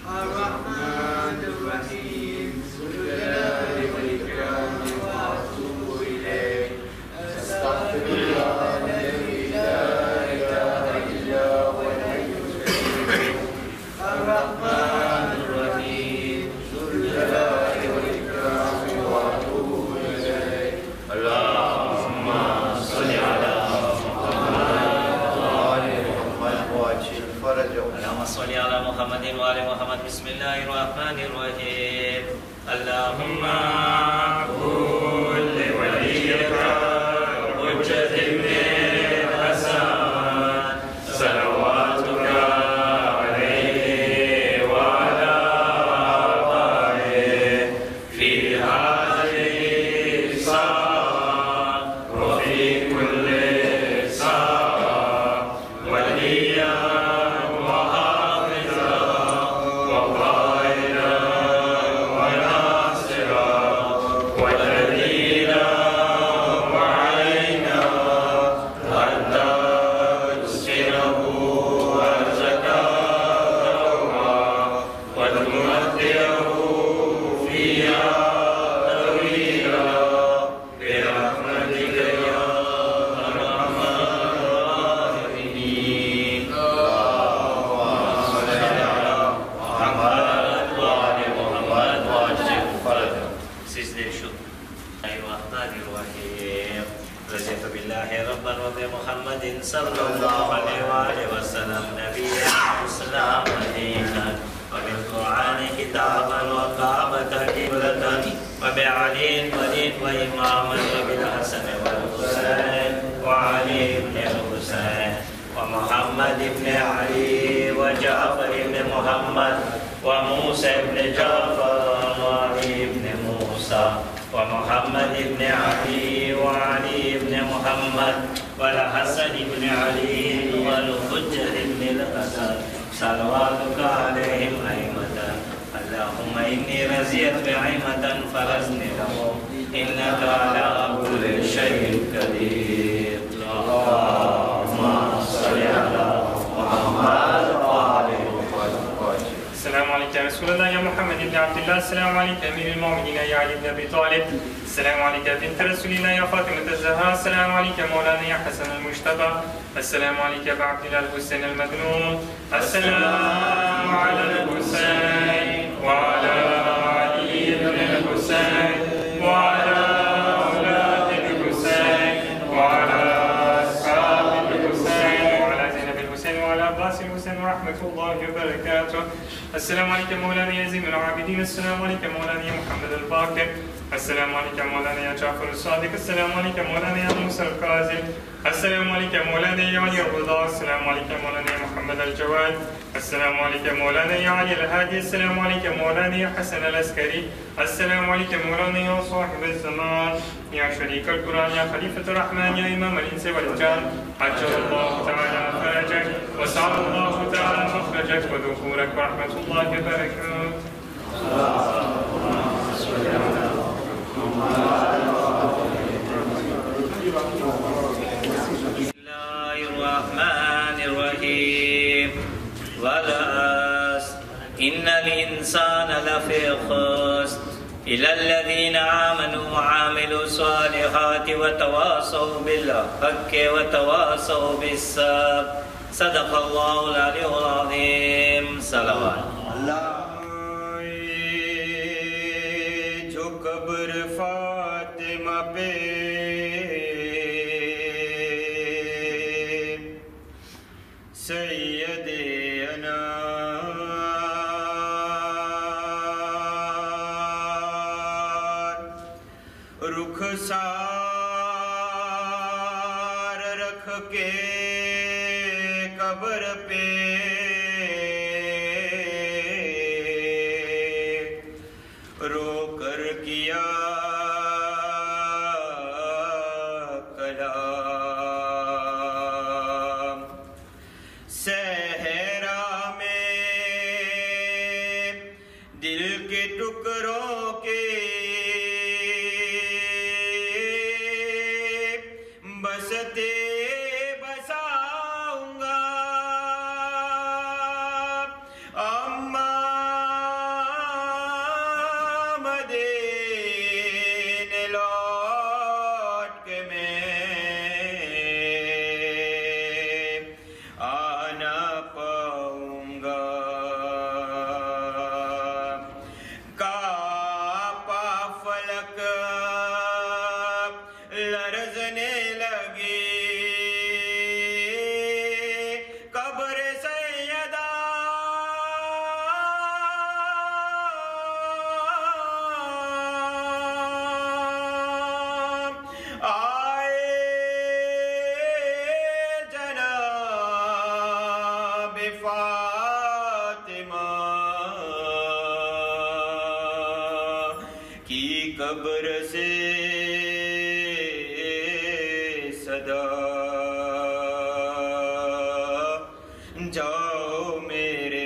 الرحمن الرحيم ذو الجلال والإكرام وأتوب إليه أستغفر الله الذي لا إله إلا هو الحي القيوم الرحمن الرحيم ذو الجلال والإكرام وأتوب إليه اللهم صل على اللهم صل على محمد وآل محمد بسم الله الرحمن الرحيم اللهم كن لوليك حجة بن الحسن صلواتك عليه وعلى آبائه في هذه الساعة وفي كل ساعة وليا صلى الله عليه وآله وسلم نبيا وإسلام دينا وبالقرآن كتابا وكعبة قبلة وبعلي ولي وإماما وبالحسن والحسين وعلي بن الحسين ومحمد بن علي وجعفر بن محمد وموسى بن جعفر وعلي بن موسى ومحمد بن علي وعلي بن محمد والحسن بن علي والحجة بن الحسن صلواتك عليهم أئمة اللهم إني رزيت بعيمة فرزني لهم إنك على كل شيء قدير اللهم صل على محمد وآل محمد. السلام عليك يا رسول الله يا محمد بن عبد الله السلام عليك أمير المؤمنين يا علي بن أبي طالب السلام عليك بنت رسول الله يا فاطمة الزهراء السلام عليك مولانا يا حسن المجتبى السلام عليك أبا عبد الله الحسين المجنون السلام على الحسين وعلى علي بن الحسين وعلى أولاد الحسين وعلى أصحاب الحسين وعلى زينب الحسين وعلى عباس الحسين ورحمة الله وبركاته السلام عليك مولانا يا زين العابدين السلام عليك مولانا يا محمد الباقر السلام عليك مولانا يا جعفر الصادق السلام عليك مولانا يا موسى الكاظم السلام عليك مولانا يا علي الرضا السلام عليك مولانا يا محمد الجواد السلام عليك مولانا يا علي الهادي السلام عليك مولانا يا حسن العسكري السلام عليك مولانا يا صاحب الزمان يا شريك القرآن يا خليفة الرحمن يا إمام الإنس والجان عجل الله تعالى فرجك وسعى الله تعالى مخرجك ودخولك ورحمة الله وبركاته. بسم الله الرحمن الرحيم والعصر إن الإنسان لفي خسر إلى الذين آمنوا وعملوا الصالحات وتواصوا بالحق وتواصوا بالصبر صدق الله العلي العظيم صلوات जो कब्र फातिमा पे सैयदे अनार रुखसार रख के कब्र पे रोकर किया कलाम सहरा में दिल के टुकड़ों के बसते बसाऊंगा अम्मा آئے جناب فاطمہ کی قبر سے صدا جاؤ میرے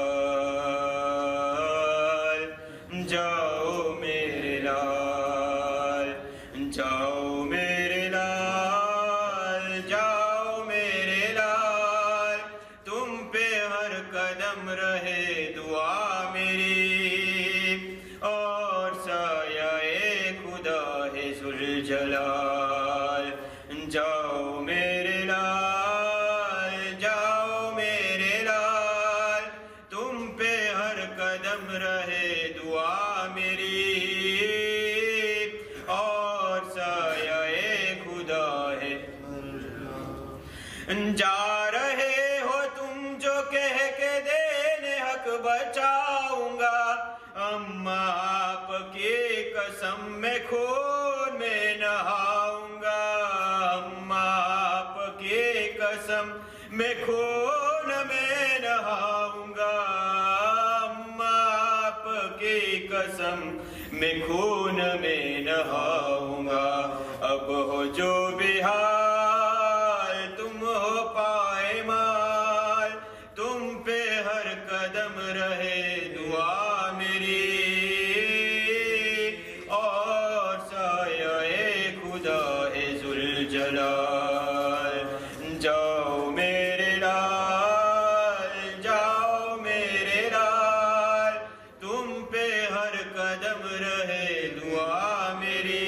لال جاؤ میرے لال جاؤ میرے لال جاؤ میرے لال تم پہ ہر قدم رہے دعا میری اور سایہ خدا ہے ذوالجلال جاؤ میرے لال جاؤ میرے لال تم پہ ہر قدم رہے دعا میری اور سایہ خدا ہے جا رہے ہو تم جو کہہ کے دینے حق بچاؤں گا اما آپ کی قسم میں خون میں نہاؤں گا اما آپ کی قسم میں خون میں نہاؤں گا اما آپ کی قسم میں خون میں نہاؤں گا اب ہو جو بھی حال تم ہو پائمال تم پہ ہر قدم رہے دعا میری اور سایہ خدا ہے ذوالجلال جاؤ میرے لال جاؤ میرے لال تم پہ ہر قدم رہے دعا میری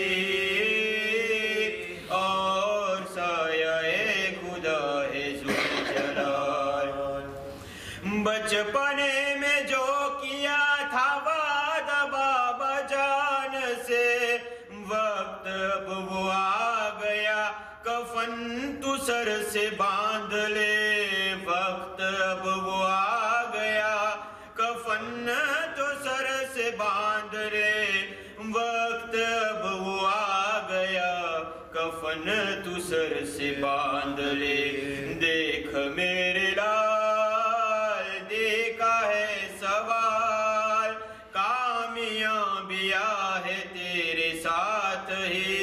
اور سایہ خدا ہے ذوالجلال بچپنے میں جو کیا تھا وعدہ بابا جان سے وقت اب وہ آ گیا کفن تو سر سے باندھ لے وقت اب وہ آ گیا کفن تو سر سے باندھ لے وقت اب وہ آ گیا کفن تو سر سے باندھ لے دیکھ میرے لال دیکھا ہے سوال کامیابیاں ہے تیرے ساتھ ہی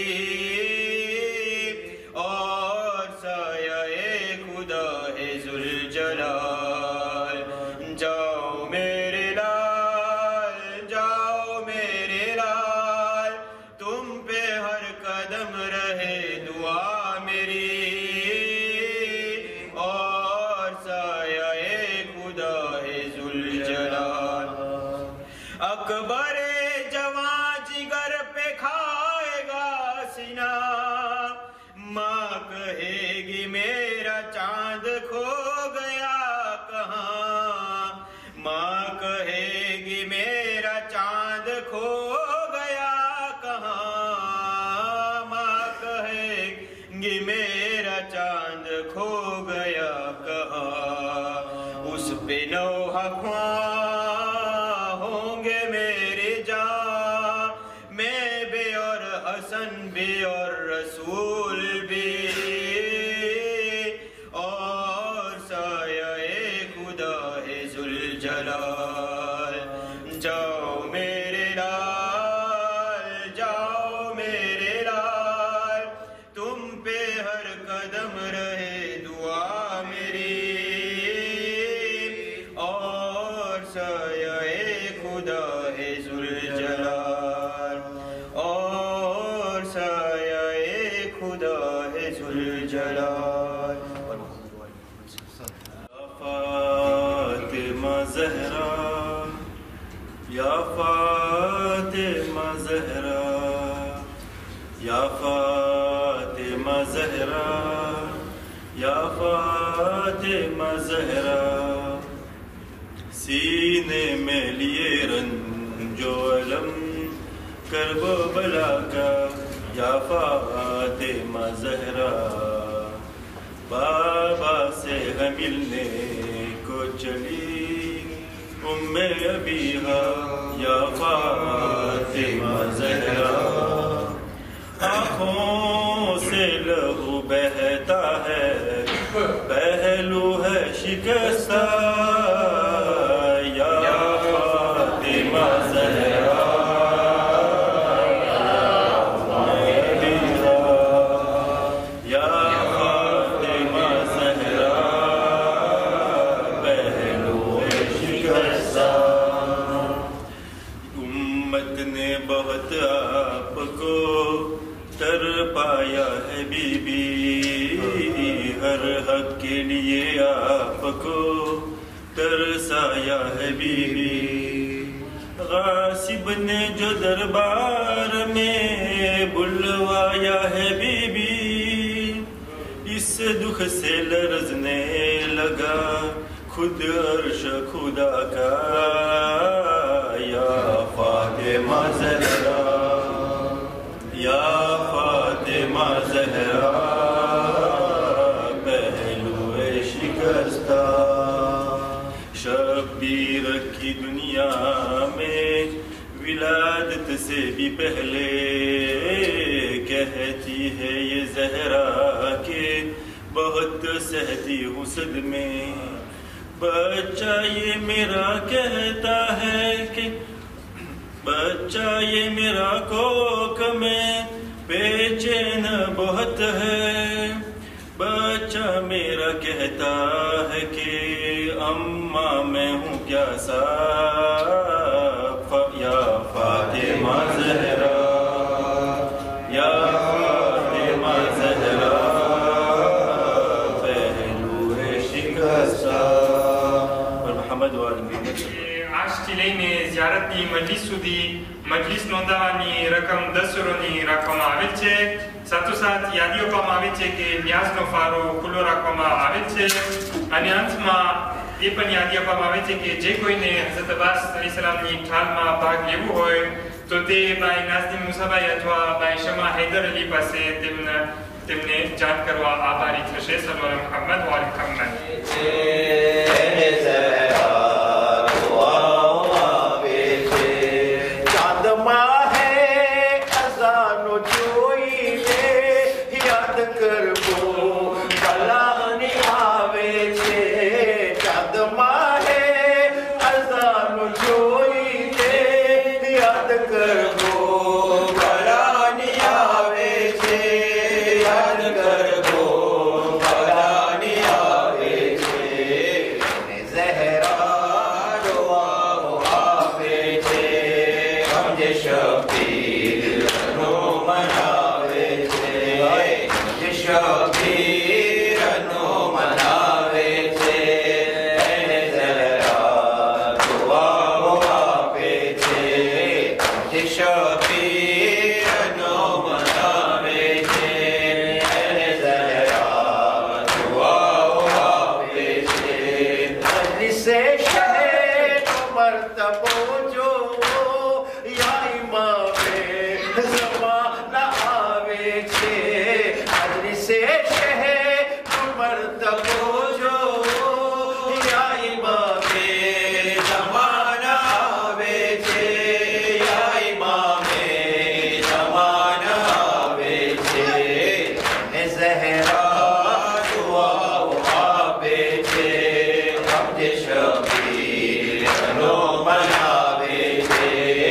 اور سایہ خدا ہے ذوالجلال جاؤ میرے لال جاؤ میرے لال تم پہ ہر قدم رہے دعا میری اور سایہ خدا ہے ذوالجلال اکبر جوان جگر پہ کھائے گا سینہ ماں کہے گی میرا چاند کھو گیا کہاں ماں کہے گی میرا چاند کھو گیا کہاں ماں کہے گی میرا چاند کھو گیا کہاں اس پہ نوحہ خواں ہوں گے میرے جان میں بھی اور حسن بھی اور رسول بھی اور سایہ خدا ہے ذوالجلال جاؤ میرے لال جاؤ میرے لال تم پہ ہر قدم رہے دعا میری اور سایہ خدا ہے ذوالجلال اور سایہ خدا ہے ذوالجلال فاطمہ زہرا یا فاطمہ زہرا یا فاطمہ زہرا یا فاطمہ زہرا سینے میں لیے رنج و علم کرب و بلا کا یا فاطمہ زہرا بابا سے ملنے کو چلی ام ابیہا یا فاطمہ زہرا آنکھوں شکستہ یا فاطمہ زہرا یا فاطمہ زہرا پہلو شکستہ. امت نے بہت آپ کو تر پایا ہے بی بی، ہر حق کے لیے آپ کو ترسایا ہے بی بی. غاصب نے جو دربار میں بلوایا ہے بی بی، اس دکھ سے لرزنے لگا خود عرش خدا کا. یا فاطمہ زہرا یا فاطمہ زہرا پہلو شکستہ. شبیر کی دنیا میں ولادت سے بھی پہلے کہتی ہے یہ زہرا کہ بہت سہتی ہوں صدمے. بچہ یہ میرا کہتا ہے کہ بچہ یہ میرا کوک میں بے چین بہت ہے. بچہ میرا کہتا ہے کہ اماں میں ہوں کیا صاف. یا فاطمہ زہرا یا فاطمہ زہرا پہلو شکستہ. اور محمد آشتیلین زیارت دی مجلس دی مجلس نوندانی رقم 10 رونی رقم آویل چه ساتو سات یادیو پام آویل چه که نیاز نو فارو کلو رقم آویل چه. आणि अंतमा એ પણ યાદ આપવામાં આવે છે કે જે કોઈને હઝરત અબ્બાસ અલૈહિ સલામની ખ્યાલમાં ભાગ લેવું હોય તો તે ભાઈ નાઝનીન મુસાભાઈ અથવા ભાઈ શમા હૈદર અલી પાસે તેમને જાણ કરવા આભારી થશે. સલ્લલ્લાહુ અલા મુહમ્મદ વ અલી મુહમ્મદ. شبیر نو مناوے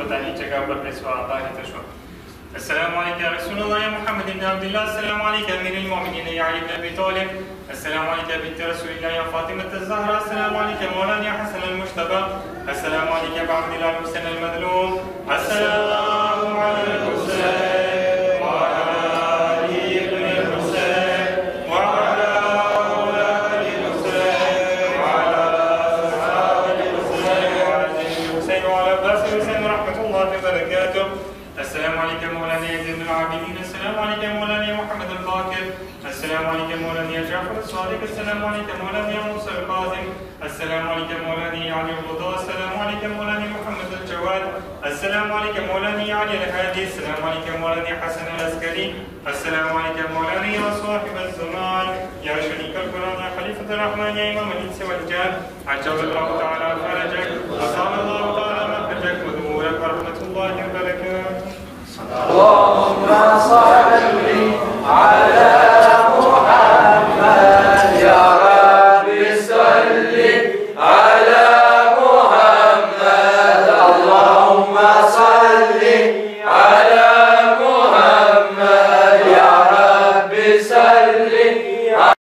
فتحي جاكا بركس وعطاها تشوى. السلام عليك يا رسول الله يا محمد بن عبد الله. السلام عليك أمير المؤمنين يا علي بن أبي طالب. السلام عليك بنت رسول الله يا فاطمة الزهراء. السلام عليك مولانا يا حسن المجتبى. السلام عليك يا عبد الله الحسين المظلوم. السلام على الحسين وعلى علي بن الحسين وعلى أولاد الحسين وعلى أصحاب الحسين وعلى الحسين وعلى عباس الحسين ورحمة الله وبركاته. السلام عليك مولانا يا زين العابدين. السلام عليك مولانا يا محمد الباكر. السلام عليك مولانا يا جعفر الصادق. السلام عليك مولانا يا موسى القاسم. السلام عليك مولانا يا علي الرضا. السلام عليك مولانا محمد الجواد. السلام عليك مولانا يا علي الهادي. السلام عليك مولانا حسن العسكري. السلام عليك مولانا يا صاحب الزمان يا شريك القرآن يا خليفة الرحمن يا إمام الإنس والجان. عجل الله تعالى فرجك وصال الله تعالى مخرجك ودورك ورحمة الله وبركاته. اللهم صل